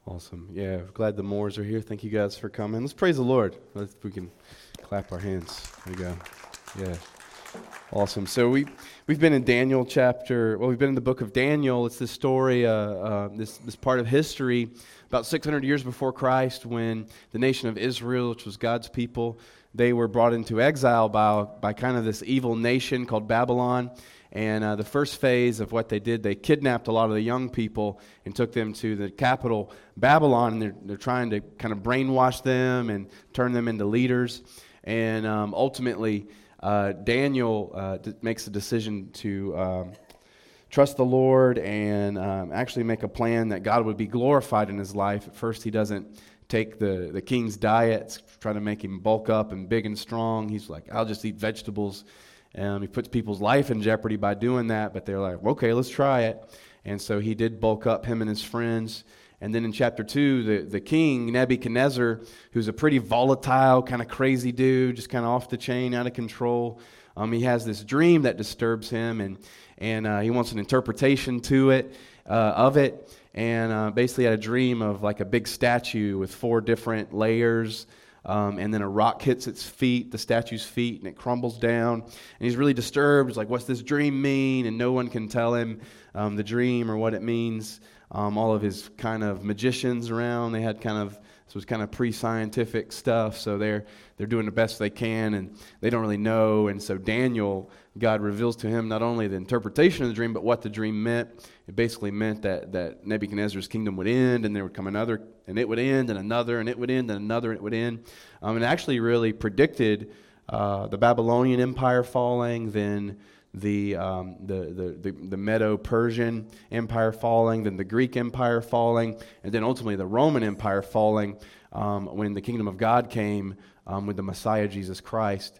Awesome. Yeah, glad the Moores are here. Thank you guys for coming. Let's praise the Lord. We can clap our hands. There we go. Yeah. Awesome. So we've been in Daniel chapter. Well, we've been in the book of Daniel. It's this story, this part of history about 600 years before Christ, when the nation of Israel, which was God's people, they were brought into exile by kind of this evil nation called Babylon. And the first phase of what they did, they kidnapped a lot of the young people and took them to the capital, Babylon, and they're trying to kind of brainwash them and turn them into leaders. And ultimately, Daniel makes a decision to trust the Lord and actually make a plan that God would be glorified in his life. At first, he doesn't take the king's diet, try to make him bulk up and big and strong. He's like, I'll just eat vegetables. He puts people's life in jeopardy by doing that, but they're like, okay, let's try it. And so he did bulk up, him and his friends. And then in chapter 2, the king, Nebuchadnezzar, who's a pretty volatile, kind of crazy dude, just kind of off the chain, out of control, he has this dream that disturbs him, and he wants an interpretation of it. And basically had a dream of like a big statue with 4 different layers, and then a rock hits the statue's feet, and it crumbles down. And he's really disturbed. He's like, what's this dream mean? And no one can tell him the dream or what it means. All of his kind of magicians around, this was kind of pre-scientific stuff, so they're doing the best they can, and they don't really know. And so Daniel, God reveals to him not only the interpretation of the dream, but what the dream meant. It basically meant that Nebuchadnezzar's kingdom would end, and there would come another, and it would end, and another, and it would end, and another, and it would end. And it actually really predicted the Babylonian Empire falling, then the Medo-Persian Empire falling, then the Greek Empire falling, and then ultimately the Roman Empire falling when the kingdom of God came with the Messiah, Jesus Christ.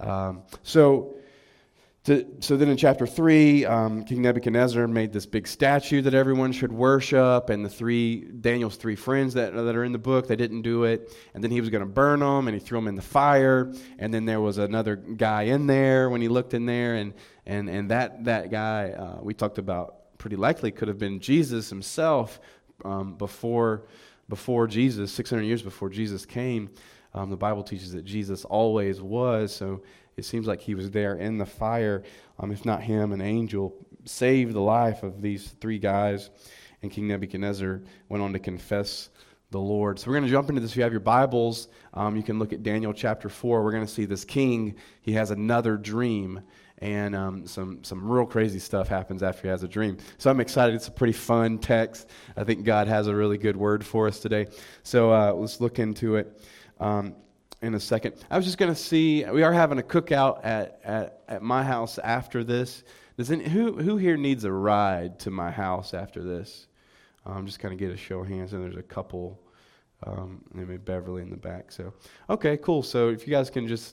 So then in chapter 3, King Nebuchadnezzar made this big statue that everyone should worship, and Daniel's 3 friends that are in the book, they didn't do it, and then he was going to burn them, and he threw them in the fire, and then there was another guy in there when he looked in there, and that guy we talked about pretty likely could have been Jesus himself before Jesus, 600 years before Jesus came. The Bible teaches that Jesus always was, so it seems like he was there in the fire. If not him, an angel saved the life of these 3 guys, and King Nebuchadnezzar went on to confess the Lord. So we're going to jump into this. If you have your Bibles, you can look at Daniel chapter 4. We're going to see this king, he has another dream, and some real crazy stuff happens after he has a dream. So I'm excited. It's a pretty fun text. I think God has a really good word for us today. So let's look into it in a second. I was just going to see, we are having a cookout at my house after this. Who here needs a ride to my house after this? Just kind of get a show of hands, and there's a couple, maybe Beverly in the back. So, okay, cool. So if you guys can just,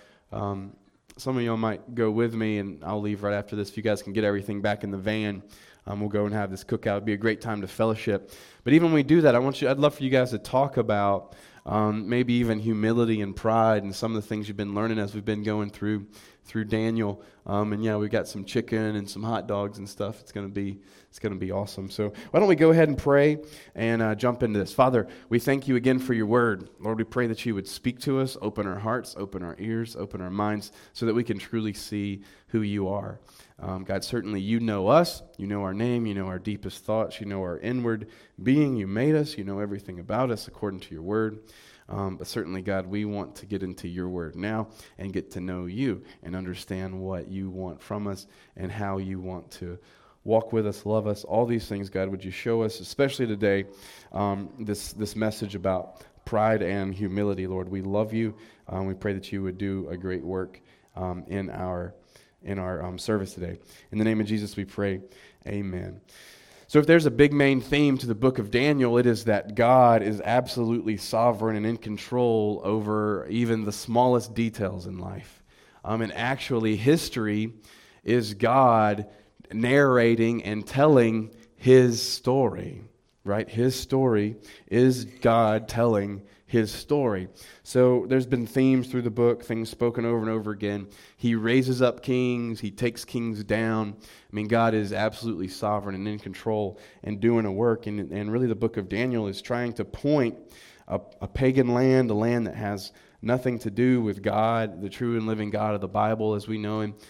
some of y'all might go with me, and I'll leave right after this. If you guys can get everything back in the van, we'll go and have this cookout. It'd be a great time to fellowship. But even when we do that, I'd love for you guys to talk about maybe even humility and pride and some of the things you've been learning as we've been going through Daniel. And yeah, we've got some chicken and some hot dogs and stuff. It's going to be awesome. So why don't we go ahead and pray and jump into this. Father, we thank you again for your word. Lord, we pray that you would speak to us, open our hearts, open our ears, open our minds, so that we can truly see who you are. God, certainly you know us, you know our name, you know our deepest thoughts, you know our inward being, you made us, you know everything about us according to your word. But certainly, God, we want to get into your word now and get to know you and understand what you want from us and how you want to walk with us, love us, all these things. God, would you show us, especially today, this message about pride and humility, Lord. We love you. We pray that you would do a great work in our service today. In the name of Jesus, we pray. Amen. So if there's a big main theme to the book of Daniel, it is that God is absolutely sovereign and in control over even the smallest details in life. And actually, history is God narrating and telling his story. right? His story is God telling his story. So there's been themes through the book, things spoken over and over again. He raises up kings. He takes kings down. I mean, God is absolutely sovereign and in control and doing a work. And really the book of Daniel is trying to point a pagan land, a land that has nothing to do with God, the true and living God of the Bible as we know him.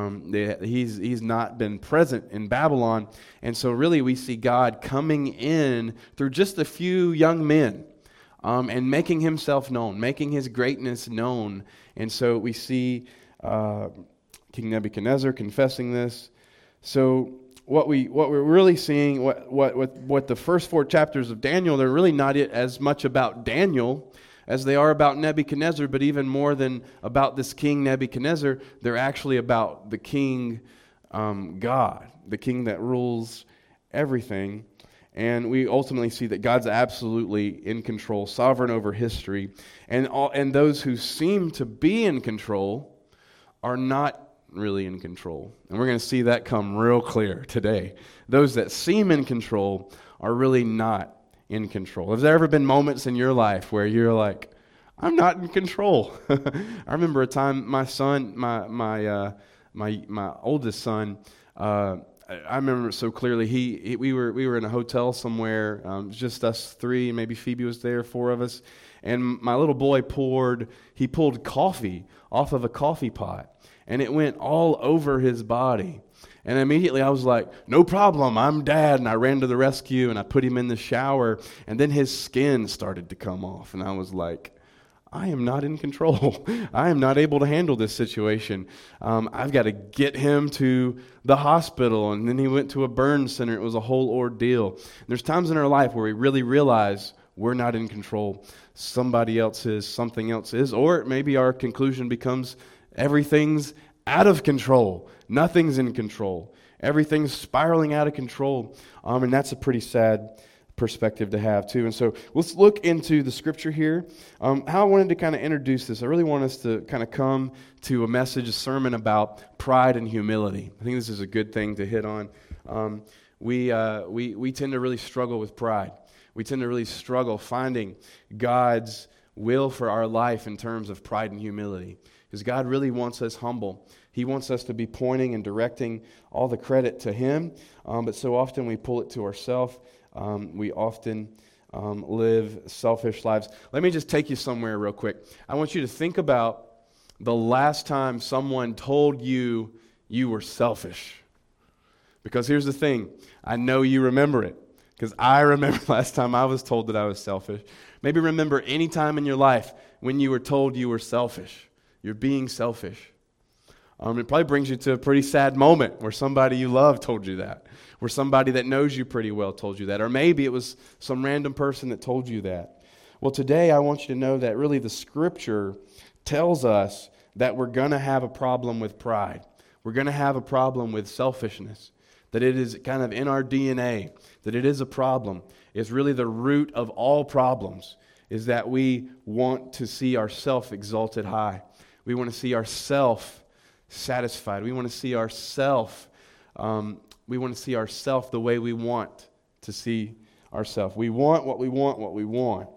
He's not been present in Babylon. And so really we see God coming in through just a few young men and making himself known, making his greatness known. And so we see King Nebuchadnezzar confessing this. So what we're really seeing, what the first 4 chapters of Daniel, they're really not as much about Daniel as they are about Nebuchadnezzar, but even more than about this king Nebuchadnezzar, they're actually about the king God, the king that rules everything. And we ultimately see that God's absolutely in control, sovereign over history, and those who seem to be in control are not really in control. And we're going to see that come real clear today. Those that seem in control are really not in control. Have there ever been moments in your life where you're like, I'm not in control? I remember a time my son, my oldest son, I remember it so clearly. We were in a hotel somewhere, just us 3, maybe Phoebe was there, 4 of us, and my little boy pulled coffee off of a coffee pot, and it went all over his body. And immediately I was like, no problem, I'm Dad. And I ran to the rescue and I put him in the shower. And then his skin started to come off. And I was like, I am not in control. I am not able to handle this situation. I've got to get him to the hospital. And then he went to a burn center. It was a whole ordeal. There's times in our life where we really realize we're not in control. Somebody else is, something else is. Or maybe our conclusion becomes everything's out of control. Nothing's in control. Everything's spiraling out of control. And that's a pretty sad perspective to have too. And so let's look into the scripture here. How I wanted to kind of introduce this, I really want us to kind of come to a sermon about pride and humility. I think this is a good thing to hit on. We tend to really struggle with pride. We tend to really struggle finding God's will for our life in terms of pride and humility. Because God really wants us humble. He wants us to be pointing and directing all the credit to Him. But so often we pull it to ourselves. We often live selfish lives. Let me just take you somewhere real quick. I want you to think about the last time someone told you you were selfish. Because here's the thing. I know you remember it. Because I remember last time I was told that I was selfish. Maybe remember any time in your life when you were told you were selfish. You're being selfish. It probably brings you to a pretty sad moment where somebody you love told you that, where somebody that knows you pretty well told you that, or maybe it was some random person that told you that. Well, today I want you to know that really the Scripture tells us that we're going to have a problem with pride. We're going to have a problem with selfishness, that it is kind of in our DNA, that it is a problem. It's really the root of all problems, is that we want to see ourself exalted high. We want to see ourself satisfied. We want to see ourself. We want to see ourself the way we want to see ourselves. We want what we want. What we want.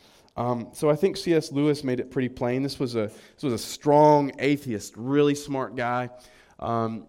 So I think C.S. Lewis made it pretty plain. This was a strong atheist, really smart guy. Do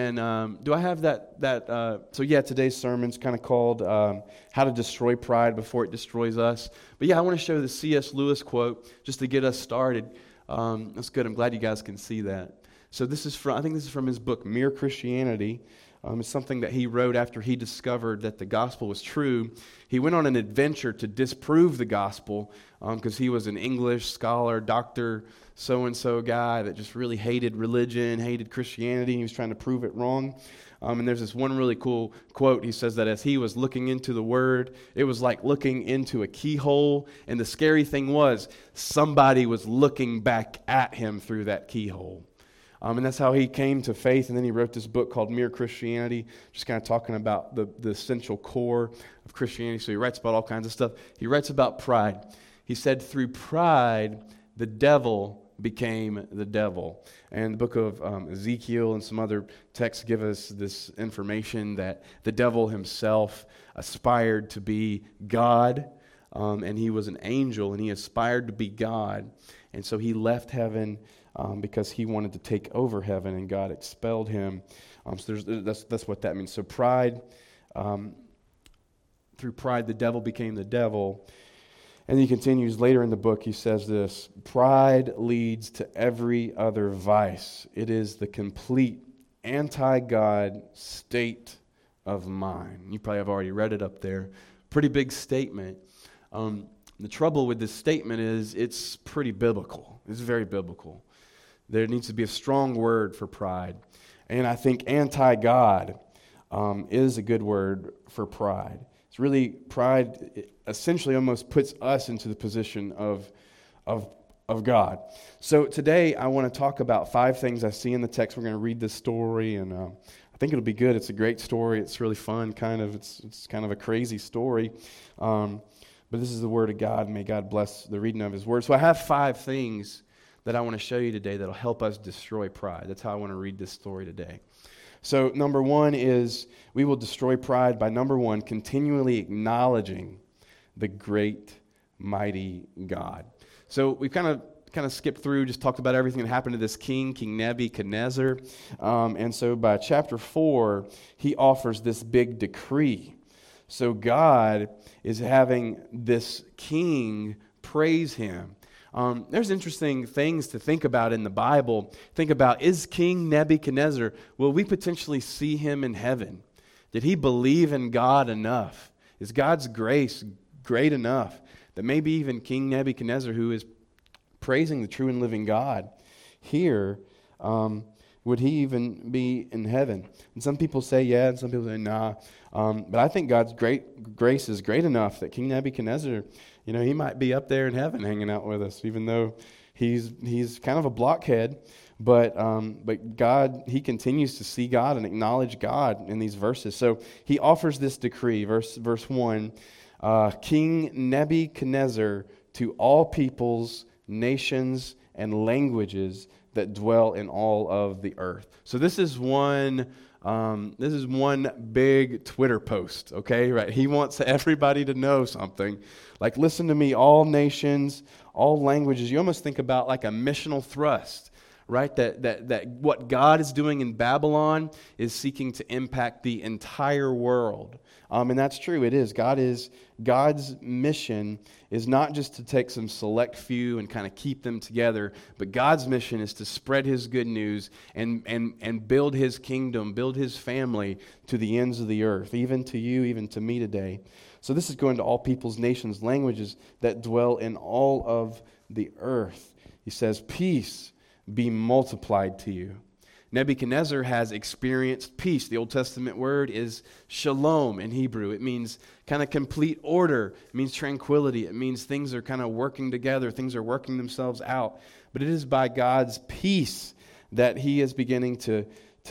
I have that? So yeah, today's sermon's kind of called "How to Destroy Pride Before It Destroys Us." But yeah, I want to show the C.S. Lewis quote just to get us started. That's good. I'm glad you guys can see that. So I think this is from his book, Mere Christianity. It's something that he wrote after he discovered that the gospel was true. He went on an adventure to disprove the gospel because he was an English scholar, doctor, so-and-so guy that just really hated religion, hated Christianity. He was trying to prove it wrong. And there's this one really cool quote. He says that as he was looking into the Word, it was like looking into a keyhole. And the scary thing was somebody was looking back at him through that keyhole. And that's how he came to faith. And then he wrote this book called Mere Christianity, just kind of talking about the essential core of Christianity. So he writes about all kinds of stuff. He writes about pride. He said, through pride, the devil became the devil. And the book of Ezekiel and some other texts give us this information that the devil himself aspired to be God, and he was an angel, and he aspired to be God. And so he left heaven because he wanted to take over heaven, and God expelled him. So that's what that means. So pride, through pride, the devil became the devil. And he continues later in the book, he says this: pride leads to every other vice. It is the complete anti-God state of mind. You probably have already read it up there. Pretty big statement. The trouble with this statement is it's pretty biblical. It's very biblical. There needs to be a strong word for pride. And I think anti-God is a good word for pride. It's really, pride essentially almost puts us into the position of God. So today I want to talk about 5 things I see in the text. We're going to read this story, and I think it'll be good. It's a great story. It's really fun, kind of. It's kind of a crazy story. But this is the Word of God. May God bless the reading of His Word. So I have 5 things that I want to show you today that'll help us destroy pride. That's how I want to read this story today. So number 1 is we will destroy pride by, number 1, continually acknowledging the great, mighty God. So we've kind of skipped through, just talked about everything that happened to this king, King Nebuchadnezzar. And so by chapter 4, he offers this big decree. So God is having this king praise him. There's interesting things to think about in the Bible. Think about, is King Nebuchadnezzar, will we potentially see him in heaven? Did he believe in God enough? Is God's grace great enough that maybe even King Nebuchadnezzar, who is praising the true and living God here, would he even be in heaven? And some people say yeah, and some people say nah. But I think God's grace is great enough that King Nebuchadnezzar, he might be up there in heaven hanging out with us, even though he's kind of a blockhead. But God, he continues to see God and acknowledge God in these verses. So he offers this decree, verse 1, King Nebuchadnezzar, to all peoples, nations, and languages that dwell in all of the earth. So this is one big Twitter post, okay? Right? He wants everybody to know something. Like, listen to me, all nations, all languages. You almost think about like a missional thrust, right? That what God is doing in Babylon is seeking to impact the entire world. And that's true. It is. God's mission is not just to take some select few and kind of keep them together, but God's mission is to spread His good news and build His kingdom, build His family to the ends of the earth, even to you, even to me today. So this is going to all peoples, nations, languages that dwell in all of the earth. He says, peace be multiplied to you. Nebuchadnezzar has experienced peace. The Old Testament word is shalom in Hebrew. It means kind of complete order. It means tranquility. It means things are kind of working together. Things are working themselves out. But it is by God's peace that he is beginning to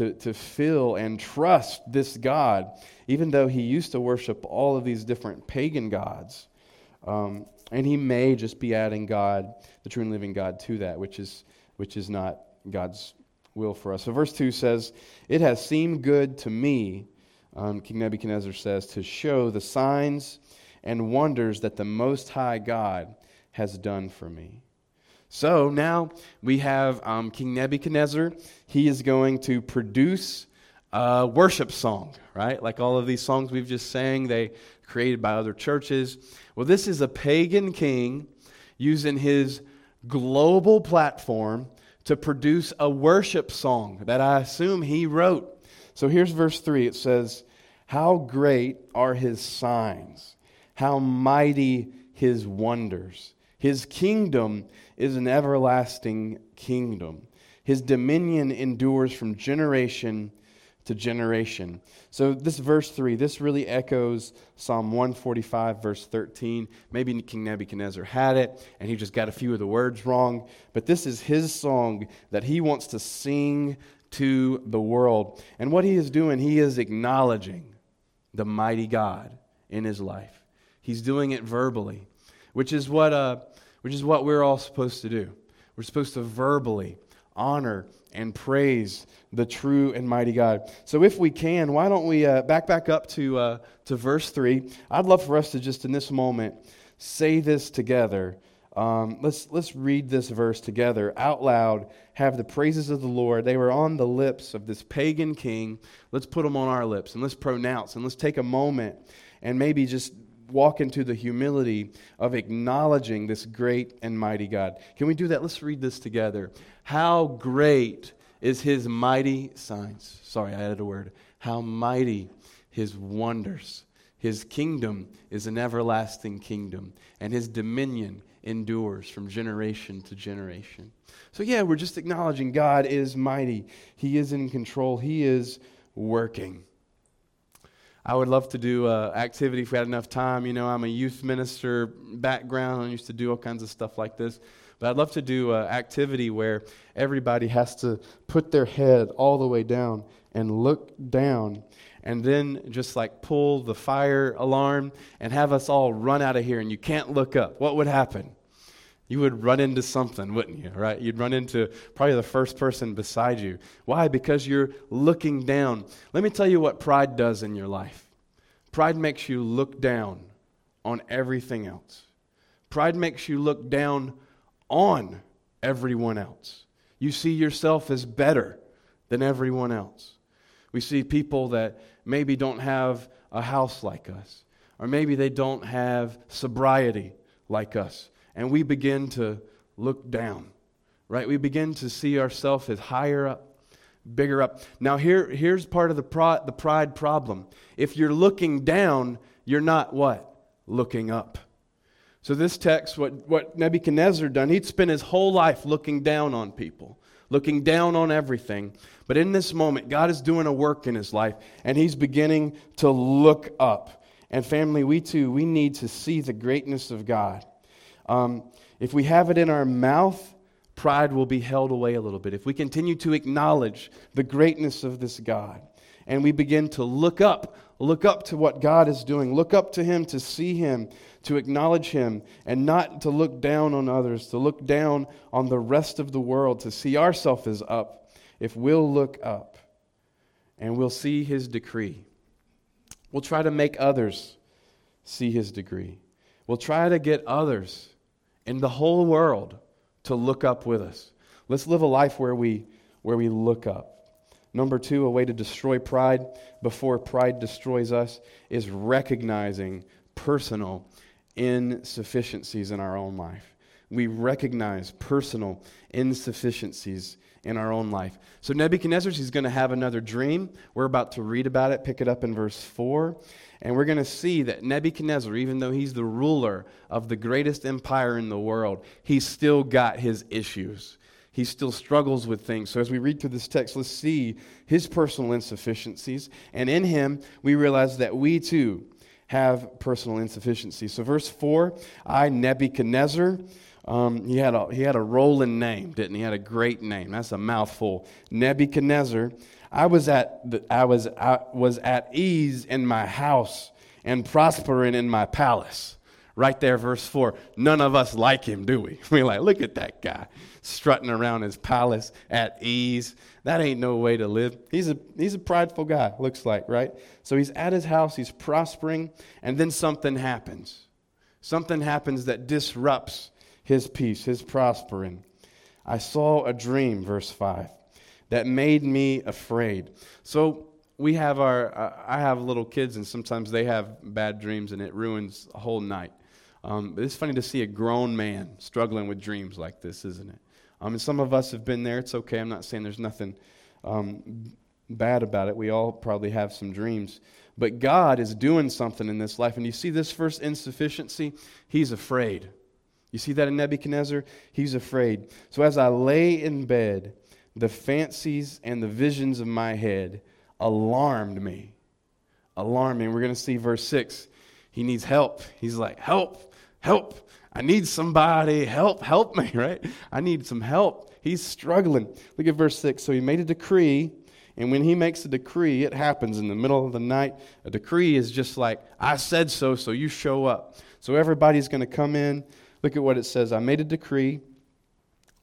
feel and trust this God, even though he used to worship all of these different pagan gods. And he may just be adding God, the true and living God, to that, which is not God's will for us. So verse 2 says, it has seemed good to me, King Nebuchadnezzar says, to show the signs and wonders that the Most High God has done for me. So now we have King Nebuchadnezzar. He is going to produce a worship song, right? Like all of these songs we've just sang, they created by other churches. Well, this is a pagan king using his global platform to produce a worship song that I assume he wrote. So here's verse 3. It says, how great are his signs, how mighty his wonders. His kingdom is an everlasting kingdom. His dominion endures from generation to generation. So this verse 3, this really echoes Psalm 145, verse 13. Maybe King Nebuchadnezzar had it, and he just got a few of the words wrong. But this is his song that he wants to sing to the world. And what he is doing, he is acknowledging the mighty God in his life. He's doing it verbally, which is what we're all supposed to do. We're supposed to verbally honor and praise the true and mighty God. So if we can, why don't we back up to verse 3. I'd love for us to just in this moment say this together. Let's read this verse together out loud. Have the praises of the Lord. They were on the lips of this pagan king. Let's put them on our lips and let's pronounce and let's take a moment and maybe just walk into the humility of acknowledging this great and mighty God. Can we do that? Let's read this together. How great is his mighty signs. Sorry, I added a word. How mighty his wonders. His kingdom is an everlasting kingdom, and his dominion endures from generation to generation. So yeah, we're just acknowledging God is mighty. He is in control. He is working. I would love to do activity if we had enough time. You know, I'm a youth minister background. I used to do all kinds of stuff like this. But I'd love to do activity where everybody has to put their head all the way down and look down and then just like pull the fire alarm and have us all run out of here and you can't look up. What would happen? You would run into something, wouldn't you, right? You'd run into probably the first person beside you. Why? Because you're looking down. Let me tell you what pride does in your life. Pride makes you look down on everything else. Pride makes you look down on everyone else. You see yourself as better than everyone else. We see people that maybe don't have a house like us, or maybe they don't have sobriety like us. And we begin to look down, right? We begin to see ourselves as higher up, bigger up. Now here's part of the pride problem. If you're looking down, you're not what? Looking up. So this text, what Nebuchadnezzar done, he'd spent his whole life looking down on people, looking down on everything. But in this moment, God is doing a work in his life, and he's beginning to look up. And family, we need to see the greatness of God. If we have it in our mouth, pride will be held away a little bit. If we continue to acknowledge the greatness of this God, and we begin to look up to what God is doing, look up to him, to see him, to acknowledge him, and not to look down on others, to look down on the rest of the world, to see ourselves as up. If we'll look up and we'll see his decree, we'll try to make others see his decree. We'll try to get others in the whole world to look up with us. Let's live a life where we look up. Number 2, a way to destroy pride before pride destroys us is recognizing personal insufficiencies in our own life. We recognize personal insufficiencies in our own life. So Nebuchadnezzar, he's going to have another dream. We're about to read about it. Pick it up in verse 4. And we're going to see that Nebuchadnezzar, even though he's the ruler of the greatest empire in the world, he's still got his issues. He still struggles with things. So as we read through this text, let's see his personal insufficiencies. And in him, we realize that we too have personal insufficiencies. So verse 4, I, Nebuchadnezzar, he had a rolling name, didn't he? He had a great name. That's a mouthful. Nebuchadnezzar. I was at ease in my house and prospering in my palace. Right there, verse 4. None of us like him, do we? We're like, look at that guy strutting around his palace at ease. That ain't no way to live. He's a prideful guy, looks like, right? So he's at his house, he's prospering, and then something happens. Something happens that disrupts his peace, his prospering. I saw a dream, verse 5, that made me afraid. So we have I have little kids, and sometimes they have bad dreams, and it ruins a whole night. It's funny to see a grown man struggling with dreams like this, isn't it? And some of us have been there. It's okay. I'm not saying there's nothing bad about it. We all probably have some dreams. But God is doing something in this life. And you see this first insufficiency? He's afraid. You see that in Nebuchadnezzar? He's afraid. So as I lay in bed, the fancies and the visions of my head alarmed me. Alarmed me. And we're going to see verse 6. He needs help. He's like, help. I need somebody. Help me, right? I need some help. He's struggling. Look at verse 6. So he made a decree, and when he makes a decree, it happens in the middle of the night. A decree is just like, I said so you show up. So everybody's going to come in. Look at what it says. I made a decree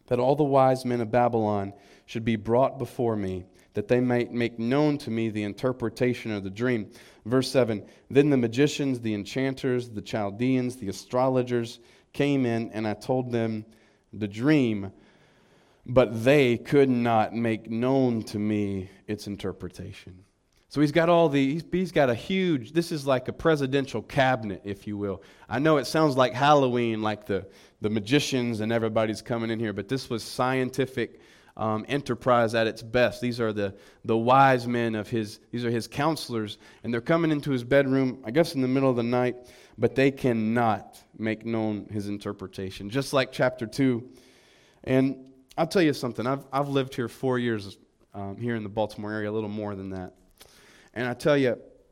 that all the wise men of Babylon should be brought before me, that they might make known to me the interpretation of the dream. Verse 7, then the magicians, the enchanters, the Chaldeans, the astrologers came in, and I told them the dream, but they could not make known to me its interpretation. So he's got a huge, this is like a presidential cabinet, if you will. I know it sounds like Halloween, like the magicians and everybody's coming in here, but this was scientific enterprise at its best. These are the wise men of these are his counselors, and they're coming into his bedroom, I guess in the middle of the night, but they cannot make known his interpretation, just like chapter 2. And I'll tell you something, I've lived here 4 years here in the Baltimore area, a little more than that. And I tell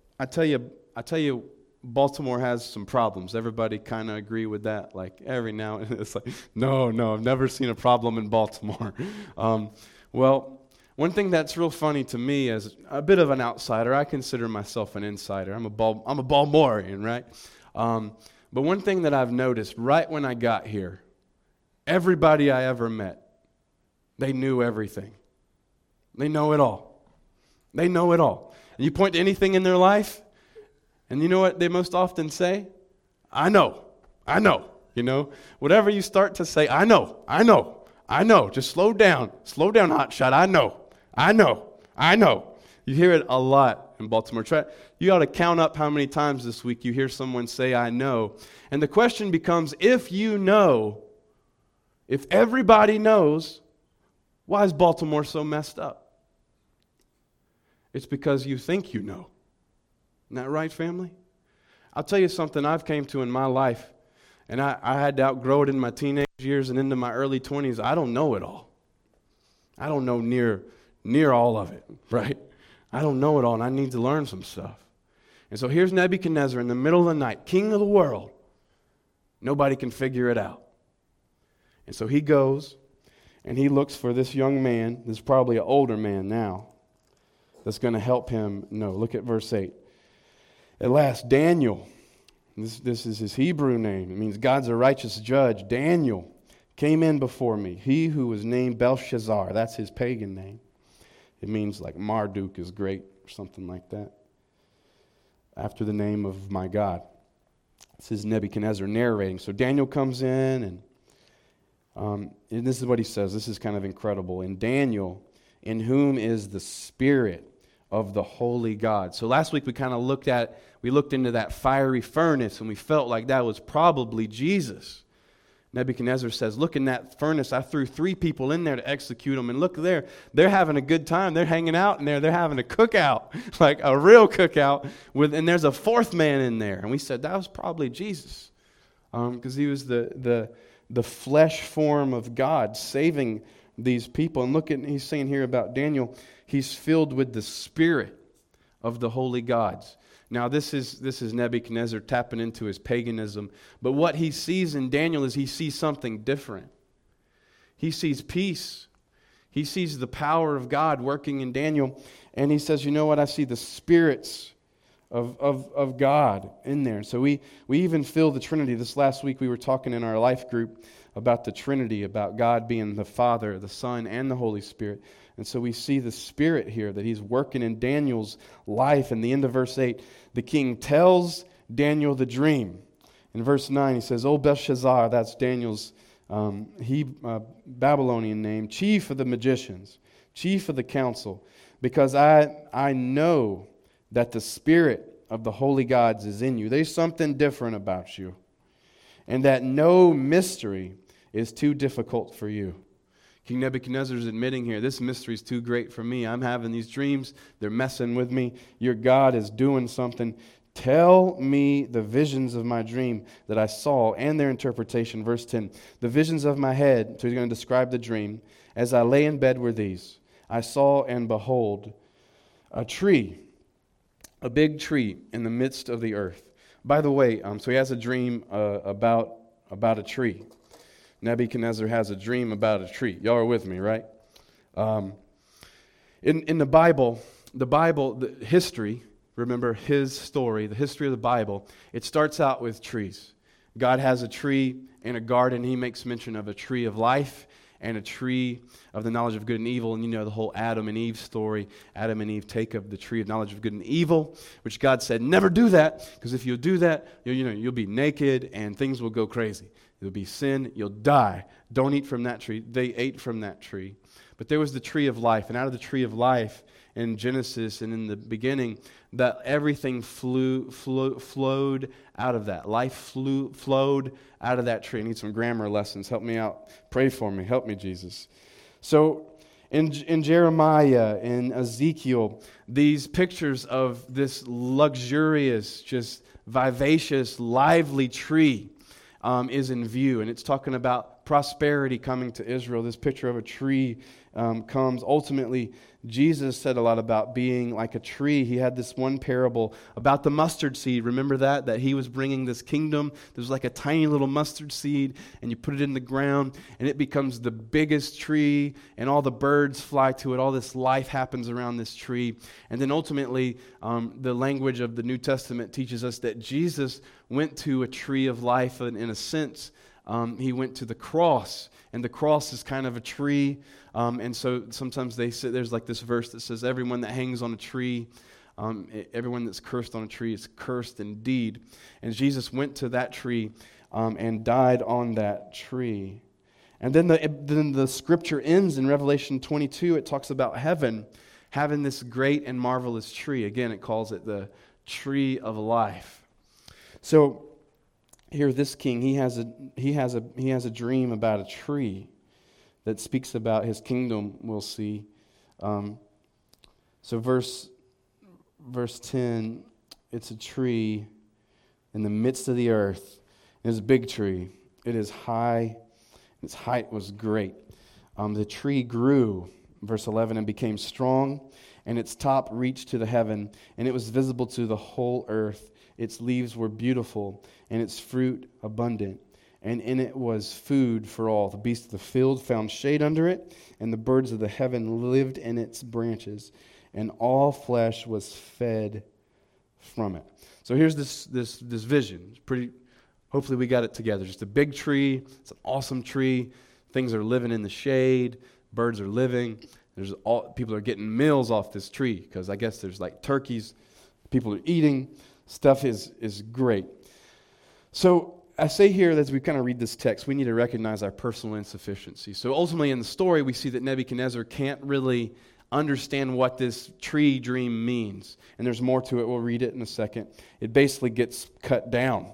you, Baltimore has some problems. Everybody kind of agree with that. Like every now and then, it's like, no, I've never seen a problem in Baltimore. Well, one thing that's real funny to me as a bit of an outsider, I consider myself an insider. I'm a Baltimorean, right? But one thing that I've noticed right when I got here, everybody I ever met, they knew everything. They know it all. They know it all. And you point to anything in their life, and you know what they most often say? I know. You know, whatever you start to say, I know. Just slow down, hotshot. I know. You hear it a lot in Baltimore. You ought to count up how many times this week you hear someone say, I know. And the question becomes, if you know, if everybody knows, why is Baltimore so messed up? It's because you think you know. Isn't that right, family? I'll tell you something I've came to in my life, and I had to outgrow it in my teenage years and into my early 20s. I don't know it all. I don't know near all of it, right? I don't know it all, and I need to learn some stuff. And so here's Nebuchadnezzar in the middle of the night, king of the world. Nobody can figure it out. And so he goes, and he looks for this young man. This is probably an older man now, that's going to help him know. Look at verse 8. At last, Daniel, this is his Hebrew name. It means God's a righteous judge. Daniel came in before me. He who was named Belshazzar, that's his pagan name. It means like Marduk is great or something like that. After the name of my God. This is Nebuchadnezzar narrating. So Daniel comes in and this is what he says. This is kind of incredible. In Daniel, in whom is the Spirit of the holy God. So last week we looked into that fiery furnace, and we felt like that was probably Jesus. Nebuchadnezzar says, look, in that furnace, I threw 3 people in there to execute them, and look there, they're having a good time. They're hanging out in there. They're having a cookout, like a real cookout, and there's a 4th man in there. And we said that was probably Jesus, because he was the flesh form of God saving these people. And look at, he's saying here about Daniel, he's filled with the Spirit of the holy gods. Now this is Nebuchadnezzar tapping into his paganism, but what he sees in Daniel is he sees something different. He sees peace. He sees the power of God working in Daniel, and he says, you know what, I see the spirits of God in there. So we even feel the Trinity. This last week we were talking in our life group about the Trinity, about God being the Father, the Son, and the Holy Spirit. And so we see the Spirit here, that he's working in Daniel's life. In the end of verse 8, the king tells Daniel the dream. In verse 9, he says, O Belshazzar, that's Daniel's Babylonian name, chief of the magicians, chief of the council, because I know that the Spirit of the holy gods is in you. There's something different about you. And that no mystery is too difficult for you. King Nebuchadnezzar is admitting here, this mystery is too great for me. I'm having these dreams. They're messing with me. Your God is doing something. Tell me the visions of my dream that I saw and their interpretation. Verse 10, the visions of my head, so he's going to describe the dream. As I lay in bed were these. I saw and behold a tree, a big tree in the midst of the earth. By the way, so he has a dream about a tree. Nebuchadnezzar has a dream about a tree. Y'all are with me, right? In the Bible, the history, remember his story, the history of the Bible, it starts out with trees. God has a tree in a garden. He makes mention of a tree of life and a tree of the knowledge of good and evil. And you know the whole Adam and Eve story. Adam and Eve take of the tree of knowledge of good and evil, which God said, never do that, because if you'll do that, you'll be naked and things will go crazy. There'll be sin, you'll die. Don't eat from that tree. They ate from that tree. But there was the tree of life, and out of the tree of life in Genesis and in the beginning, that everything flowed out of that. Life flowed out of that tree. I need some grammar lessons. Help me out. Pray for me. Help me, Jesus. So in Jeremiah, in Ezekiel, these pictures of this luxurious, just vivacious, lively tree is in view. And it's talking about prosperity coming to Israel. This picture of a tree comes. Ultimately, Jesus said a lot about being like a tree. He had this one parable about the mustard seed. Remember that? That he was bringing this kingdom. There's like a tiny little mustard seed, and you put it in the ground, and it becomes the biggest tree, and all the birds fly to it. All this life happens around this tree. And then ultimately, the language of the New Testament teaches us that Jesus went to a tree of life, and in a sense, he went to the cross, and the cross is kind of a tree. And so sometimes they say, there's like this verse that says, everyone that hangs on a tree, everyone that's cursed on a tree is cursed indeed. And Jesus went to that tree and died on that tree. And then the scripture ends in Revelation 22. It talks about heaven having this great and marvelous tree. Again, it calls it the tree of life. So here, this king, he has a dream about a tree that speaks about his kingdom. We'll see. So verse 10, it's a tree in the midst of the earth. It's a big tree. It is high. Its height was great. The tree grew, verse 11, and became strong, and its top reached to the heaven, and it was visible to the whole earth. Its leaves were beautiful, and its fruit abundant. And in it was food for all. The beasts of the field found shade under it, and the birds of the heaven lived in its branches. And all flesh was fed from it. So here's this vision. It's pretty. Hopefully we got it together. Just a big tree. It's an awesome tree. Things are living in the shade. Birds are living. People are getting meals off this tree because I guess there's like turkeys. People are eating. Stuff is great. So I say here, as we kind of read this text, we need to recognize our personal insufficiency. So ultimately in the story, we see that Nebuchadnezzar can't really understand what this tree dream means. And there's more to it. We'll read it in a second. It basically gets cut down.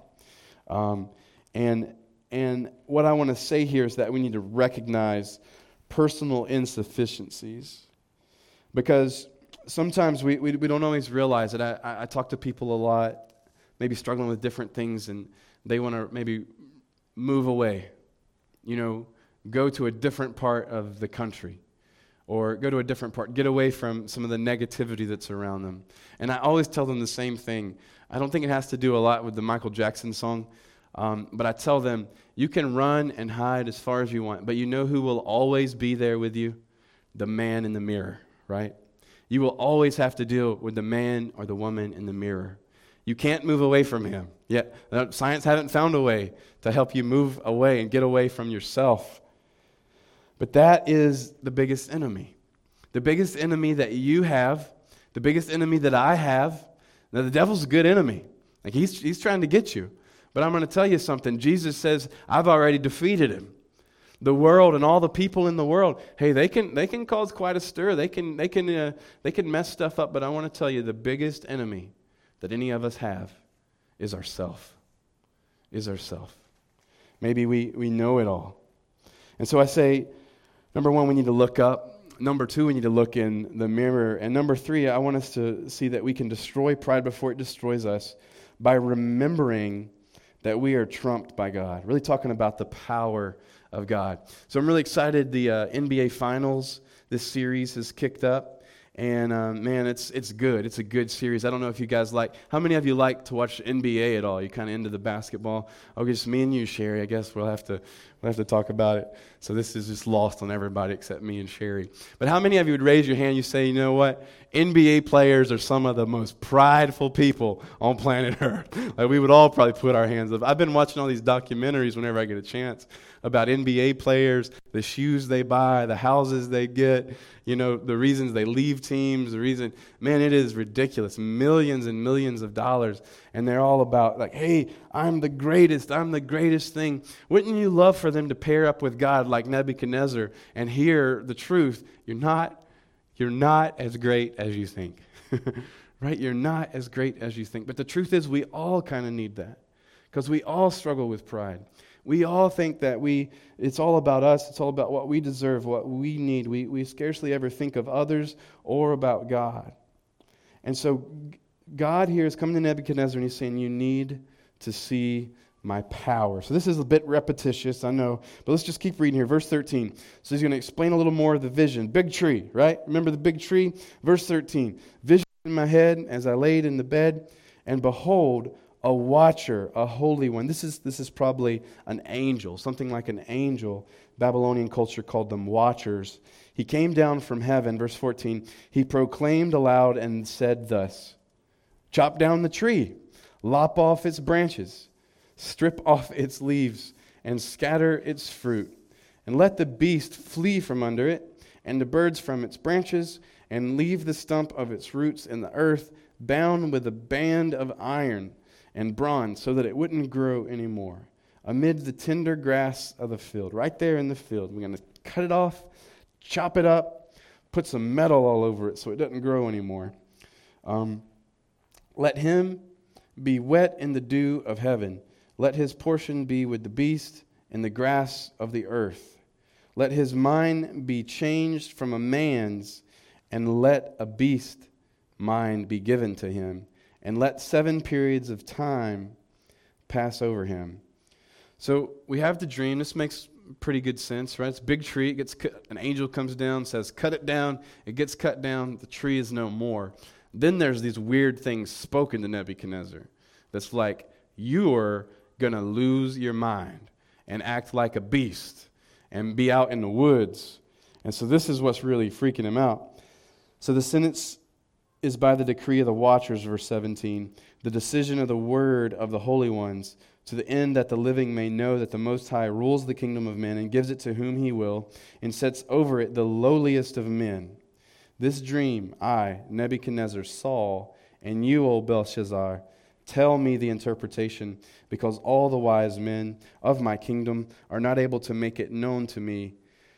And what I want to say here is that we need to recognize personal insufficiencies. Because sometimes we don't always realize it. I talk to people a lot, maybe struggling with different things, and they want to maybe move away, go to a different part of the country, or go to a different part, get away from some of the negativity that's around them. And I always tell them the same thing. I don't think it has to do a lot with the Michael Jackson song, but I tell them, you can run and hide as far as you want, but you know who will always be there with you? The man in the mirror, right? You will always have to deal with the man or the woman in the mirror. You can't move away from him. Yet science hasn't found a way to help you move away and get away from yourself. But that is the biggest enemy. The biggest enemy that you have, the biggest enemy that I have. Now, the devil's a good enemy. Like he's trying to get you. But I'm going to tell you something. Jesus says, I've already defeated him. The world and all the people in the world, hey, they can cause quite a stir. They can mess stuff up. But I want to tell you, the biggest enemy that any of us have is ourself. Maybe we know it all. And so I say, number one, we need to look up. Number two, we need to look in the mirror. And number three, I want us to see that we can destroy pride before it destroys us by remembering that we are trumped by God. Really talking about the power of God. So I'm really excited. The NBA Finals, this series has kicked up. And man, it's good. It's a good series. I don't know if you guys how many of you like to watch NBA at all? You kind of into the basketball? Okay, just me and you, Sherry. I guess we'll have to talk about it. So this is just lost on everybody except me and Sherry. But how many of you would raise your hand? You say, you know what? NBA players are some of the most prideful people on planet Earth. Like we would all probably put our hands up. I've been watching all these documentaries whenever I get a chance about NBA players, the shoes they buy, the houses they get, the reasons they leave teams, man, it is ridiculous. Millions and millions of dollars. And they're all about like, hey, I'm the greatest thing. Wouldn't you love for them to pair up with God like Nebuchadnezzar and hear the truth? You're not as great as you think. Right? You're not as great as you think. But the truth is we all kind of need that because we all struggle with pride. We all think that it's all about us. It's all about what we deserve, what we need. We scarcely ever think of others or about God. And so God here is coming to Nebuchadnezzar and he's saying, you need to see my power. So this is a bit repetitious, I know, but let's just keep reading here. Verse 13. So he's going to explain a little more of the vision. Big tree, right? Remember the big tree? Verse 13. Vision in my head as I laid in the bed, and behold, a watcher, a holy one. This is probably an angel, something like an angel. Babylonian culture called them watchers. He came down from heaven, verse 14. He proclaimed aloud and said thus, chop down the tree, lop off its branches, strip off its leaves, and scatter its fruit. And let the beast flee from under it, and the birds from its branches, and leave the stump of its roots in the earth, bound with a band of iron and bronze, so that it wouldn't grow anymore, amid the tender grass of the field. Right there in the field. We're going to cut it off, chop it up, put some metal all over it so it doesn't grow anymore. Let him be wet in the dew of heaven. Let his portion be with the beast in the grass of the earth. Let his mind be changed from a man's, and let a beast mind be given to him. And let 7 periods of time pass over him. So we have the dream. This makes pretty good sense, right? It's a big tree. It gets cut. An angel comes down, says, cut it down. It gets cut down. The tree is no more. Then there's these weird things spoken to Nebuchadnezzar. That's like, you're going to lose your mind and act like a beast and be out in the woods. And so this is what's really freaking him out. So the sentence is by the decree of the watchers, verse 17, the decision of the word of the holy ones, to the end that the living may know that the Most High rules the kingdom of men and gives it to whom he will, and sets over it the lowliest of men. This dream I, Nebuchadnezzar, saw, and you, O Belshazzar, tell me the interpretation, because all the wise men of my kingdom are not able to make it known to me.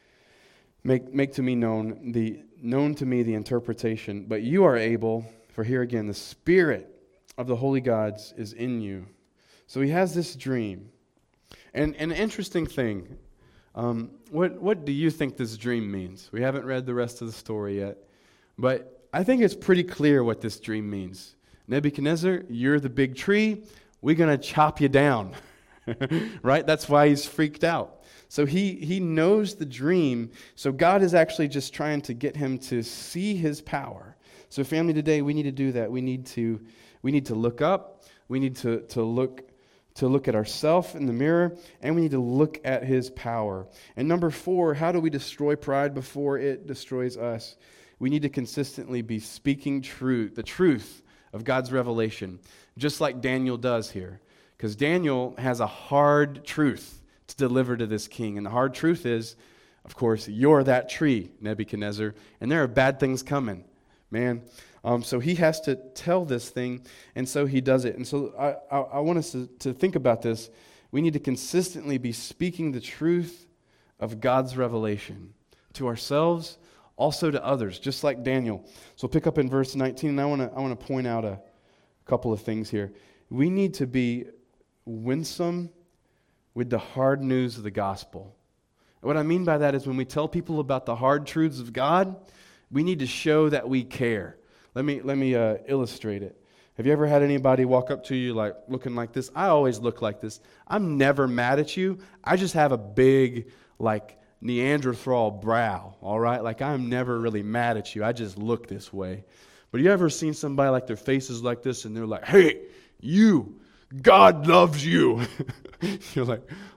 Make to me known to me the interpretation, but you are able, for here again, the spirit of the holy gods is in you. So he has this dream. And an interesting thing, what do you think this dream means? We haven't read the rest of the story yet, but I think it's pretty clear what this dream means. Nebuchadnezzar, you're the big tree, we're going to chop you down, right? That's why he's freaked out. So he knows the dream. So God is actually just trying to get him to see his power. So family, today we need to do that. We need to look up. We need to look at ourselves in the mirror, and we need to look at his power. And number 4, how do we destroy pride before it destroys us? We need to consistently be speaking the truth of God's revelation, just like Daniel does here. Because Daniel has a hard truth to deliver to this king. And the hard truth is, of course, you're that tree, Nebuchadnezzar, and there are bad things coming, man. So he has to tell this thing, and so he does it. And so I want us to think about this. We need to consistently be speaking the truth of God's revelation to ourselves, also to others, just like Daniel. So pick up in verse 19, and I want to point out a couple of things here. We need to be winsome with the hard news of the gospel. What I mean by that is when we tell people about the hard truths of God, we need to show that we care. Let me illustrate it. Have you ever had anybody walk up to you like looking like this? I always look like this. I'm never mad at you. I just have a big like Neanderthal brow, all right? Like I'm never really mad at you. I just look this way. But you ever seen somebody like their face is like this and they're like, hey, you, God loves you. You're like,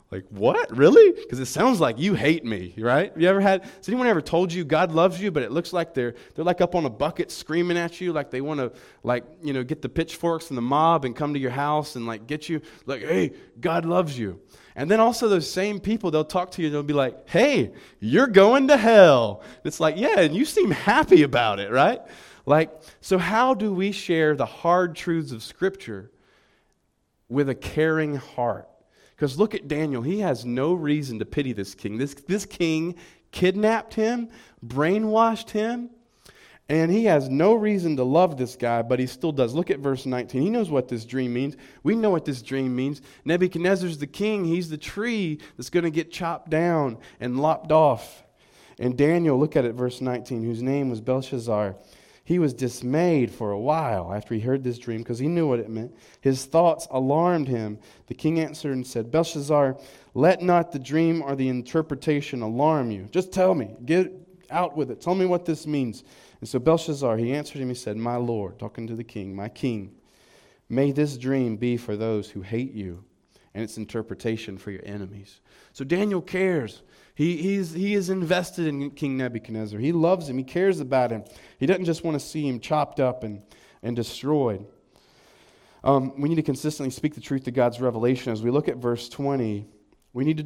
Like, what? Really? Because it sounds like you hate me, right? Has anyone ever told you God loves you, but it looks like they're like up on a bucket screaming at you, like they want to, get the pitchforks and the mob and come to your house and like get you, like, hey, God loves you. And then also those same people, they'll talk to you, they'll be like, hey, you're going to hell. It's like, yeah, and you seem happy about it, right? Like, so how do we share the hard truths of Scripture with a caring heart? Because look at Daniel. He has no reason to pity this king. This king kidnapped him, brainwashed him, and he has no reason to love this guy, but he still does. Look at verse 19. He knows what this dream means. We know what this dream means. Nebuchadnezzar's the king. He's the tree that's going to get chopped down and lopped off. And Daniel, look at it, verse 19, whose name was Belshazzar. He was dismayed for a while after he heard this dream because he knew what it meant. His thoughts alarmed him. The king answered and said, Belshazzar, let not the dream or the interpretation alarm you. Just tell me. Get out with it. Tell me what this means. And so Belshazzar, he answered him, he said, my Lord, talking to the king, my king, may this dream be for those who hate you and its interpretation for your enemies. So Daniel cares. He is invested in King Nebuchadnezzar. He loves him. He cares about him. He doesn't just want to see him chopped up and destroyed. We need to consistently speak the truth to God's revelation. As we look at verse 20, we need to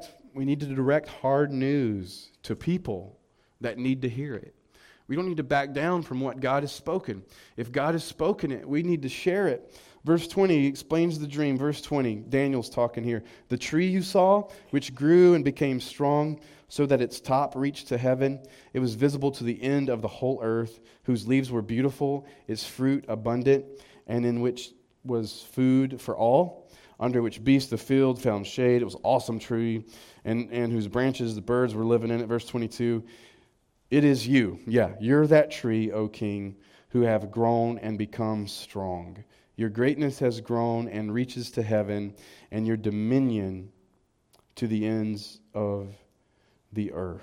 direct hard news to people that need to hear it. We don't need to back down from what God has spoken. If God has spoken it, we need to share it. Verse 20 explains the dream. Verse 20, Daniel's talking here. The tree you saw, which grew and became strong, so that its top reached to heaven, it was visible to the end of the whole earth, whose leaves were beautiful, its fruit abundant, and in which was food for all, under which beasts of the field found shade. It was an awesome tree, and whose branches the birds were living in it. Verse 22, it is you. Yeah, you're that tree, O king, who have grown and become strong. Your greatness has grown and reaches to heaven, and your dominion to the ends of the earth.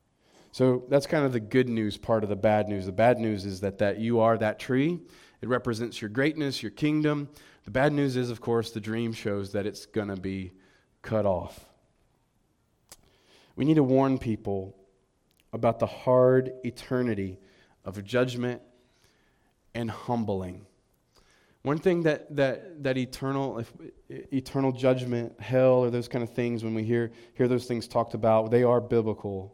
So that's kind of the good news part of the bad news. The bad news is that you are that tree. It represents your greatness, your kingdom. The bad news is, of course, the dream shows that it's going to be cut off. We need to warn people about the hard eternity of judgment and humbling. One thing that eternal judgment, hell, or those kind of things, when we hear those things talked about, they are biblical.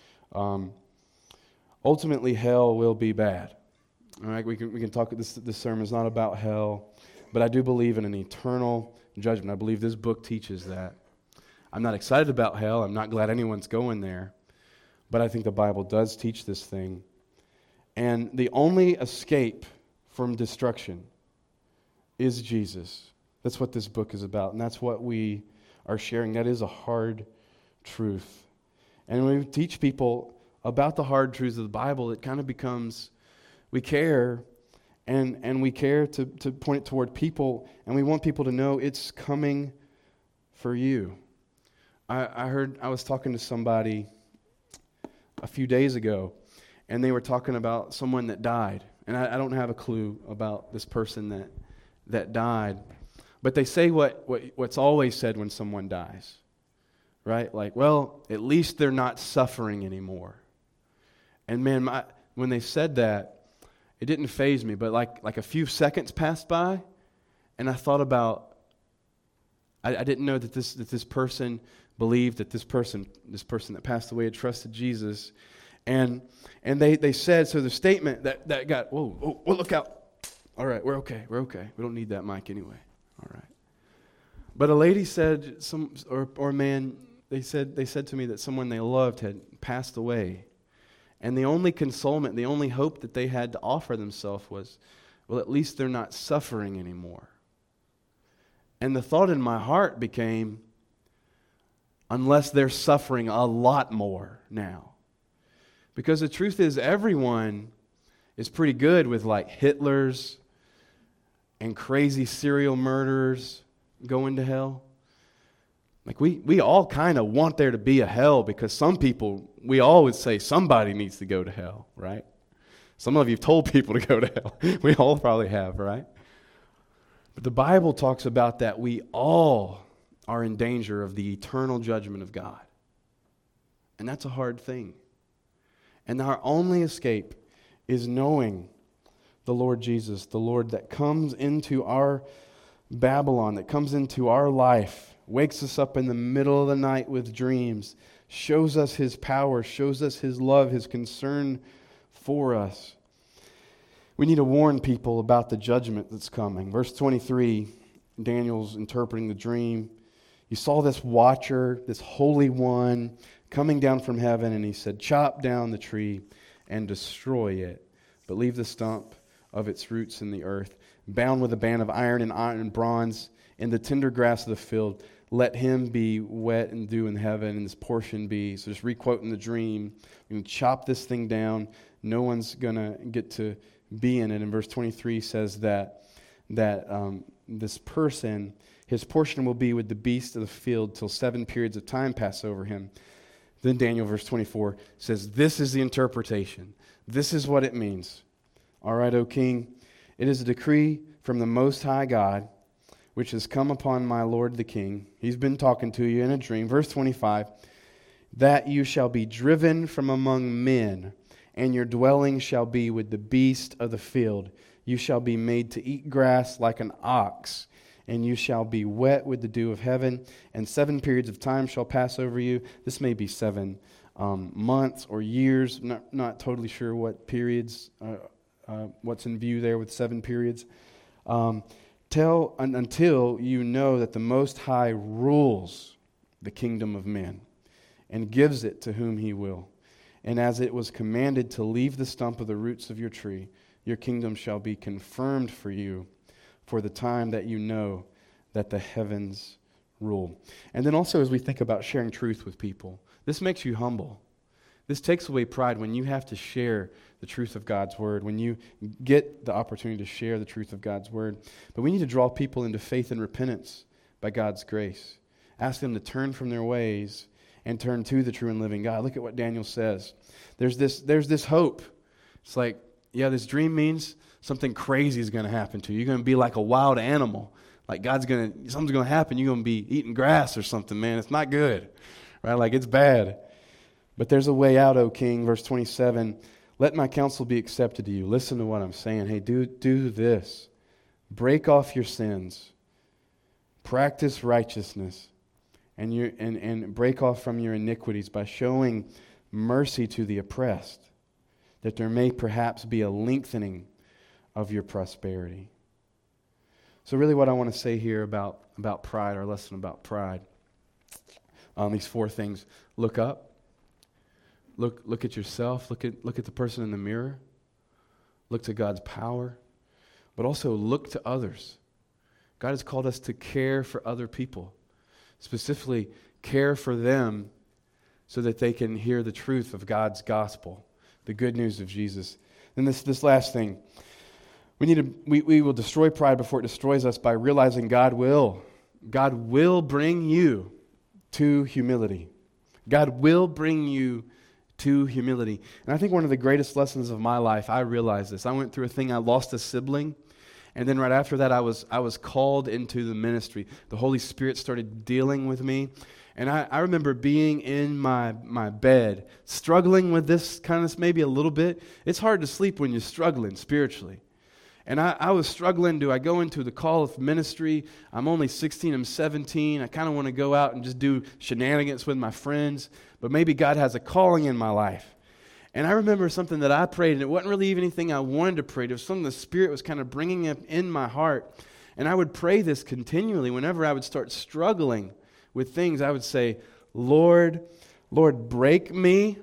Ultimately, hell will be bad. All right, we can talk. This sermon is not about hell, but I do believe in an eternal judgment. I believe this book teaches that. I'm not excited about hell. I'm not glad anyone's going there, but I think the Bible does teach this thing. And the only escape from destruction is Jesus. That's what this book is about, and that's what we are sharing. That is a hard truth. And when we teach people about the hard truths of the Bible, it kind of becomes, we care, and we care to point it toward people, and we want people to know it's coming for you. I was talking to somebody a few days ago, and they were talking about someone that died. And I don't have a clue about this person that died. But they say what's always said when someone dies, right? Like, well, at least they're not suffering anymore. And man, when they said that, it didn't faze me, but like a few seconds passed by, and I thought about, I didn't know that this person believed that this person that passed away had trusted Jesus. And they said, so the statement that got, whoa, look out. All right, we're okay. We don't need that mic anyway. All right. But a lady said, or a man, they said to me that someone they loved had passed away. And the only consolement, the only hope that they had to offer themselves was, well, at least they're not suffering anymore. And the thought in my heart became, unless they're suffering a lot more now. Because the truth is, everyone is pretty good with like Hitlers and crazy serial murderers going to hell. Like we all kind of want there to be a hell, because some people, we always say somebody needs to go to hell, right? Some of you have told people to go to hell. We all probably have, right? But the Bible talks about that we all are in danger of the eternal judgment of God. And that's a hard thing. And our only escape is knowing the Lord Jesus, the Lord that comes into our Babylon, that comes into our life, wakes us up in the middle of the night with dreams, shows us His power, shows us His love, His concern for us. We need to warn people about the judgment that's coming. Verse 23, Daniel's interpreting the dream. You saw this watcher, this holy one, coming down from heaven, and he said, chop down the tree and destroy it, but leave the stump of its roots in the earth, bound with a band of iron and bronze in the tender grass of the field. Let him be wet and dew in heaven, and this portion be. So just re-quoting the dream. We're going to chop this thing down. No one's going to get to be in it. And verse 23 says that this person, his portion will be with the beasts of the field till 7 periods of time pass over him. Then Daniel, verse 24, says, this is the interpretation. This is what it means. All right, O king, it is a decree from the Most High God, which has come upon my Lord the king. He's been talking to you in a dream. Verse 25, that you shall be driven from among men, and your dwelling shall be with the beast of the field. You shall be made to eat grass like an ox, and you shall be wet with the dew of heaven, and 7 periods of time shall pass over you. This may be 7 months or years. Not totally sure what periods, what's in view there with 7 periods. Until you know that the Most High rules the kingdom of men and gives it to whom He will. And as it was commanded to leave the stump of the roots of your tree, your kingdom shall be confirmed for you for the time that you know that the heavens rule. And then also as we think about sharing truth with people, this makes you humble. This takes away pride when you have to share the truth of God's word, when you get the opportunity to share the truth of God's word. But we need to draw people into faith and repentance by God's grace. Ask them to turn from their ways and turn to the true and living God. Look at what Daniel says. There's this hope. It's like, yeah, this dream means something crazy is going to happen to you. You're going to be like a wild animal. Like something's going to happen. You're going to be eating grass or something, man. It's not good, right? Like it's bad. But there's a way out, O king. Verse 27, let my counsel be accepted to you. Listen to what I'm saying. Hey, do this. Break off your sins. Practice righteousness. And break off from your iniquities by showing mercy to the oppressed, that there may perhaps be a lengthening of your prosperity. So really what I want to say here about pride, our lesson about pride, these 4 things. Look up. Look at yourself. Look at the person in the mirror. Look to God's power. But also look to others. God has called us to care for other people. Specifically, care for them so that they can hear the truth of God's gospel, the good news of Jesus. And this last thing, we will destroy pride before it destroys us by realizing God will bring you to humility. God will bring you to humility. And I think one of the greatest lessons of my life, I realized this. I went through a thing, I lost a sibling. And then right after that, I was called into the ministry. The Holy Spirit started dealing with me. And I remember being in my bed, struggling with this kind of maybe a little bit. It's hard to sleep when you're struggling spiritually. And I was struggling. Do I go into the call of ministry? I'm only 16, I'm 17. I kind of want to go out and just do shenanigans with my friends. But maybe God has a calling in my life. And I remember something that I prayed, and it wasn't really even anything I wanted to pray. It was something the Spirit was kind of bringing up in my heart. And I would pray this continually. Whenever I would start struggling with things, I would say, Lord, break me,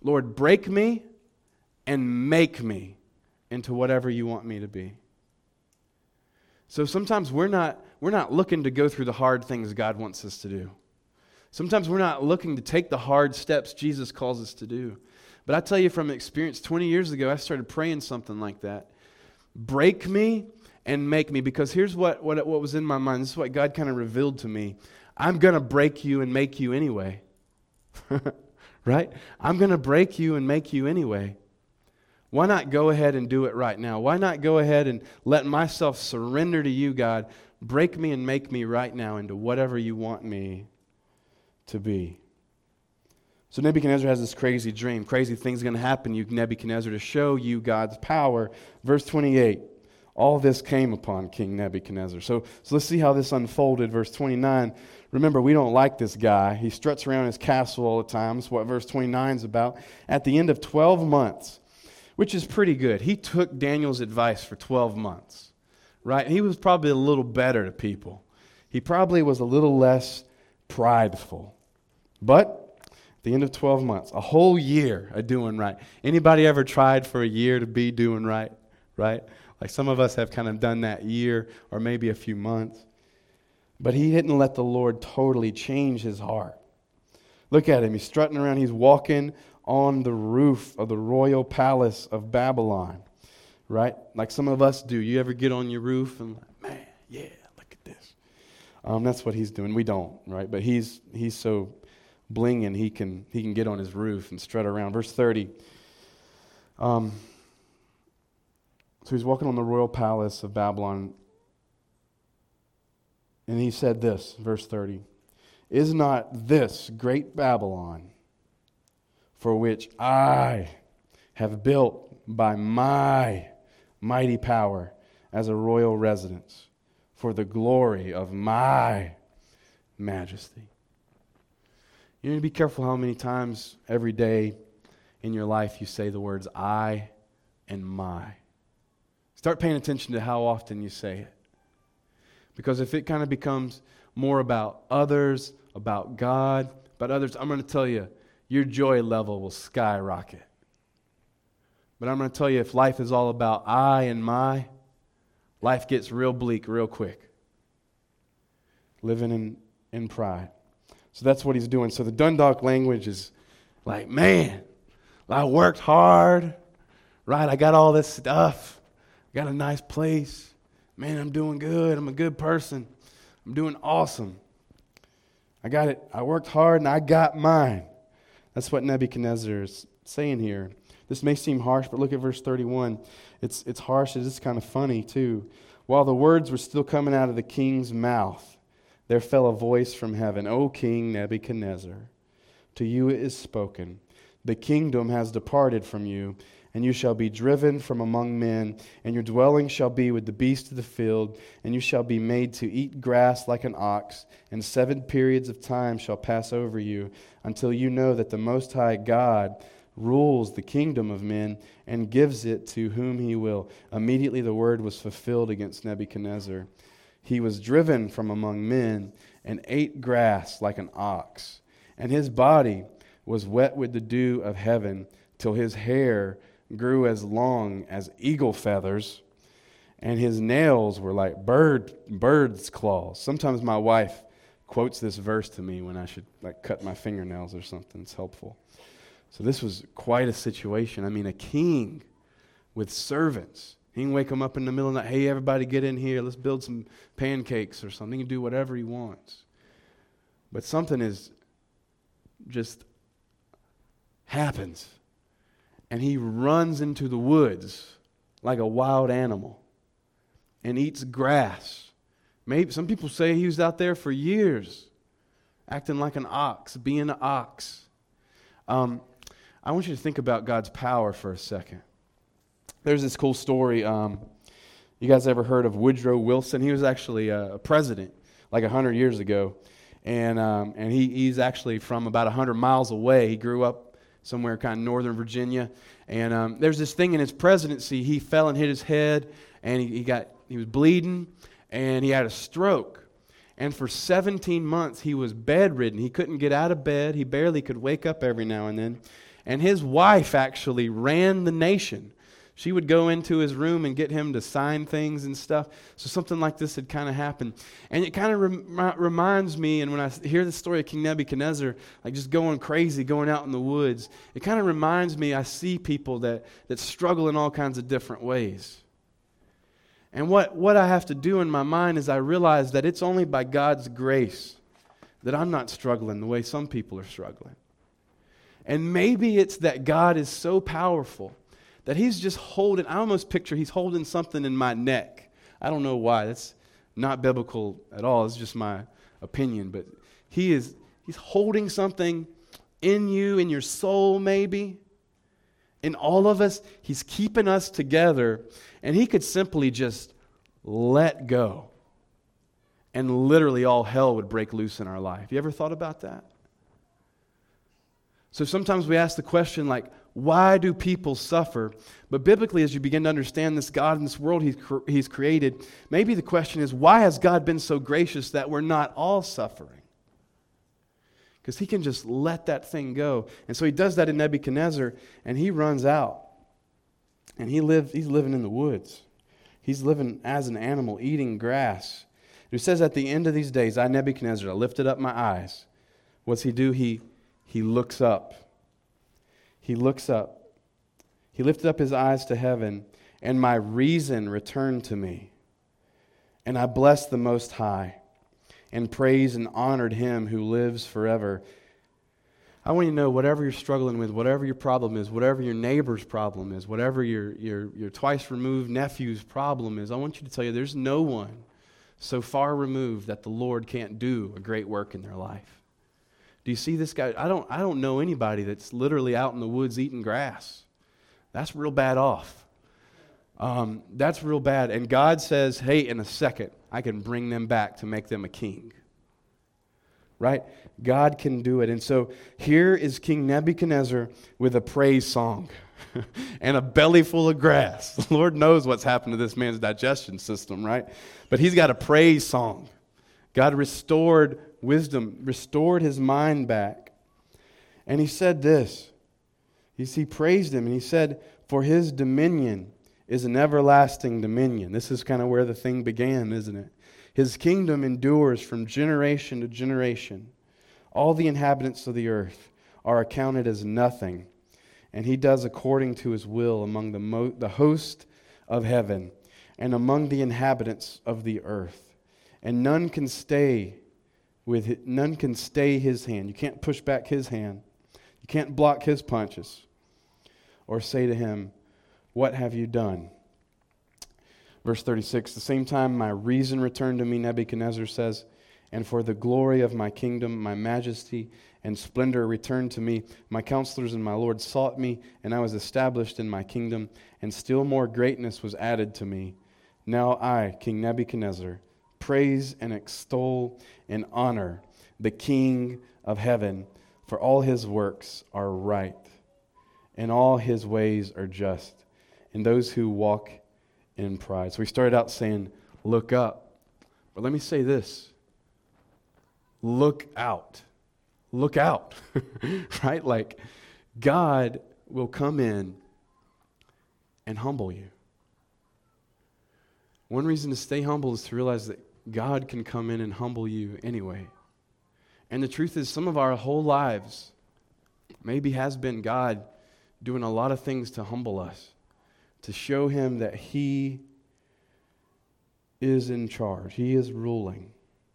and make me into whatever you want me to be. So sometimes we're not looking to go through the hard things God wants us to do. Sometimes we're not looking to take the hard steps Jesus calls us to do. But I tell you from experience, 20 years ago, I started praying something like that. Break me and make me. Because here's what was in my mind. This is what God kind of revealed to me. I'm going to break you and make you anyway. Right? I'm going to break you and make you anyway. Why not go ahead and do it right now? Why not go ahead and let myself surrender to you, God? break me and make me right now into whatever you want me to be. So Nebuchadnezzar has this crazy dream. Crazy things are going to happen, you Nebuchadnezzar, to show you God's power. Verse 28, all this came upon King Nebuchadnezzar. So let's see how this unfolded. Verse 29, remember, we don't like this guy. He struts around his castle all the time. That's what verse 29 is about. At the end of 12 months, which is pretty good. He took Daniel's advice for 12 months, right? He was probably a little better to people. He probably was a little less prideful. But at the end of 12 months, a whole year of doing right. Anybody ever tried for a year to be doing right? Right? Like some of us have kind of done that year or maybe a few months. But he didn't let the Lord totally change his heart. Look at him. He's strutting around. He's walking on the roof of the royal palace of Babylon. Right? Like some of us do. You ever get on your roof and like, man, yeah, look at this. That's what he's doing. We don't, right? But he's so blinging, he can get on his roof and strut around. Verse 30. So he's walking on the royal palace of Babylon, and he said this, verse 30. Is not this great Babylon, for which I have built by my mighty power as a royal residence, for the glory of my majesty? You need to be careful how many times every day in your life you say the words I and my. Start paying attention to how often you say it. Because if it kind of becomes more about others, about God, about others, I'm going to tell you, your joy level will skyrocket. But I'm going to tell you, if life is all about I and my, life gets real bleak real quick. Living in pride. So that's what he's doing. So the Dundalk language is like, man, I worked hard, right? I got all this stuff. Got a nice place. Man, I'm doing good. I'm a good person. I'm doing awesome. I got it. I worked hard and I got mine. That's what Nebuchadnezzar is saying here. This may seem harsh, but look at verse 31. It's harsh. It's kind of funny too. While the words were still coming out of the king's mouth, there fell a voice from heaven, O King Nebuchadnezzar, to you it is spoken, the kingdom has departed from you, and you shall be driven from among men, and your dwelling shall be with the beasts of the field, and you shall be made to eat grass like an ox, and 7 periods of time shall pass over you, until you know that the Most High God rules the kingdom of men, and gives it to whom he will. Immediately the word was fulfilled against Nebuchadnezzar. He was driven from among men and ate grass like an ox. And his body was wet with the dew of heaven till his hair grew as long as eagle feathers. And his nails were like bird's claws. Sometimes my wife quotes this verse to me when I should like cut my fingernails or something. It's helpful. So this was quite a situation. I mean, a king with servants. He can wake them up in the middle of the night. Hey, everybody get in here. Let's build some pancakes or something. He can do whatever he wants. But something is just happens. And he runs into the woods like a wild animal and eats grass. Maybe some people say he was out there for years, acting like an ox, being an ox. I want you to think about God's power for a second. There's this cool story. You guys ever heard of Woodrow Wilson? He was actually a president like 100 years ago. And he's actually from about 100 miles away. He grew up somewhere kind of northern Virginia. And there's this thing in his presidency. He fell and hit his head, and he was bleeding, and he had a stroke. And for 17 months, he was bedridden. He couldn't get out of bed. He barely could wake up every now and then. And his wife actually ran the nation. She would go into his room and get him to sign things and stuff. So something like this had kind of happened. And it kind of reminds me, and when I hear the story of King Nebuchadnezzar, like just going crazy, going out in the woods, it kind of reminds me I see people that struggle in all kinds of different ways. And what I have to do in my mind is I realize that it's only by God's grace that I'm not struggling the way some people are struggling. And maybe it's that God is so powerful that he's just holding, I almost picture he's holding something in my neck. I don't know why. Not biblical at all. It's just my opinion. But he's holding something in you, in your soul maybe, in all of us. He's keeping us together. And he could simply just let go. And literally all hell would break loose in our life. You ever thought about that? So sometimes we ask the question like, why do people suffer? But biblically, as you begin to understand this God and this world He's created, maybe the question is, why has God been so gracious that we're not all suffering? Because He can just let that thing go. And so He does that in Nebuchadnezzar, and he runs out. And he's living in the woods. He's living as an animal, eating grass. It says at the end of these days, I, Nebuchadnezzar, I lifted up my eyes. What's he do? He looks up. He looks up. He lifted up his eyes to heaven, and my reason returned to me. And I blessed the Most High, and praised and honored Him who lives forever. I want you to know, whatever you're struggling with, whatever your problem is, whatever your neighbor's problem is, whatever your twice-removed nephew's problem is, I want you to tell you there's no one so far removed that the Lord can't do a great work in their life. Do you see this guy? I don't know anybody that's literally out in the woods eating grass. That's real bad off. That's real bad. And God says, hey, in a second, I can bring them back to make them a king. Right? God can do it. And so here is King Nebuchadnezzar with a praise song and a belly full of grass. The Lord knows what's happened to this man's digestion system, right? But he's got a praise song. God restored wisdom, restored his mind back. And he said this. He praised him, and he said, for his dominion is an everlasting dominion. This is kind of where the thing began, isn't it? His kingdom endures from generation to generation. All the inhabitants of the earth are accounted as nothing, and he does according to his will among the host of heaven and among the inhabitants of the earth. And none can stay his hand. You can't push back his hand. You can't block his punches or say to him, what have you done? Verse 36, the same time my reason returned to me, Nebuchadnezzar says, and for the glory of my kingdom, my majesty and splendor returned to me. My counselors and my Lord sought me, and I was established in my kingdom, and still more greatness was added to me. Now I, King Nebuchadnezzar, praise and extol and honor the King of heaven, for all his works are right, and all his ways are just, and those who walk in pride. So we started out saying, look up. But let me say this. Look out. Look out. Right? Like, God will come in and humble you. One reason to stay humble is to realize that God can come in and humble you anyway. And the truth is, some of our whole lives maybe has been God doing a lot of things to humble us, to show Him that He is in charge. He is ruling.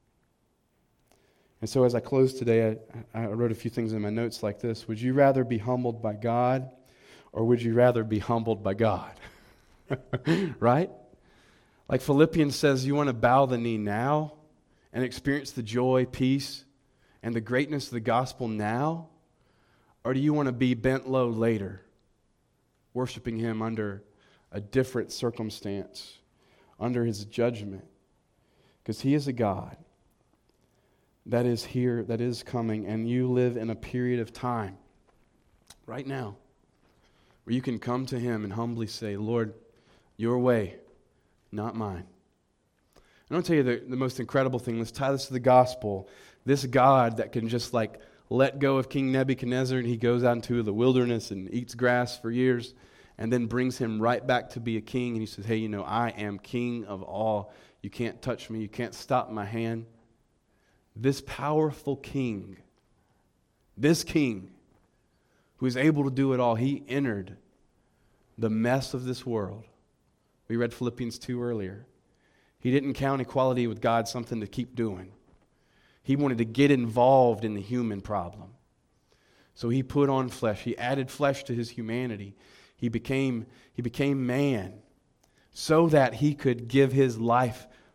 And so as I close today, I wrote a few things in my notes like this. Would you rather be humbled by God, or would you rather be humbled by God? Right? Like Philippians says, you want to bow the knee now and experience the joy, peace, and the greatness of the gospel now? Or do you want to be bent low later, worshiping Him under a different circumstance, under His judgment? Because He is a God that is here, that is coming, and you live in a period of time right now where you can come to Him and humbly say, Lord, your way, not mine. And I'll tell you the most incredible thing. Let's tie this to the gospel. This God that can just like let go of King Nebuchadnezzar, and he goes out into the wilderness and eats grass for years, and then brings him right back to be a king. And he says, hey, I am king of all. You can't touch me. You can't stop my hand. This powerful king, this king who is able to do it all, he entered the mess of this world. We read Philippians 2 earlier. He didn't count equality with God something to keep doing. He wanted to get involved in the human problem. So he put on flesh. He added flesh to his humanity. He became man so that he could give his life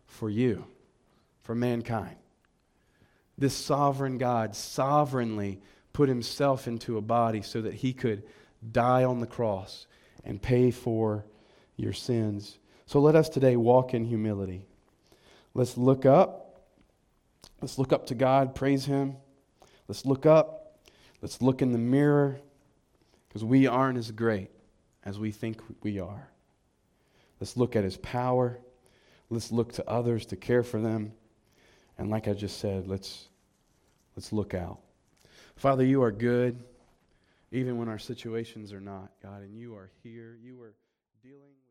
for you, for mankind. This sovereign God sovereignly put himself into a body so that he could die on the cross and pay for your sins. So let us today walk in humility. Let's look up. Let's look up to God, praise him. Let's look up. Let's look in the mirror, because we aren't as great as we think we are. Let's look at his power. Let's look to others to care for them. And like I just said, let's look out. Father, you are good, even when our situations are not, God, and you are here. You are dealing with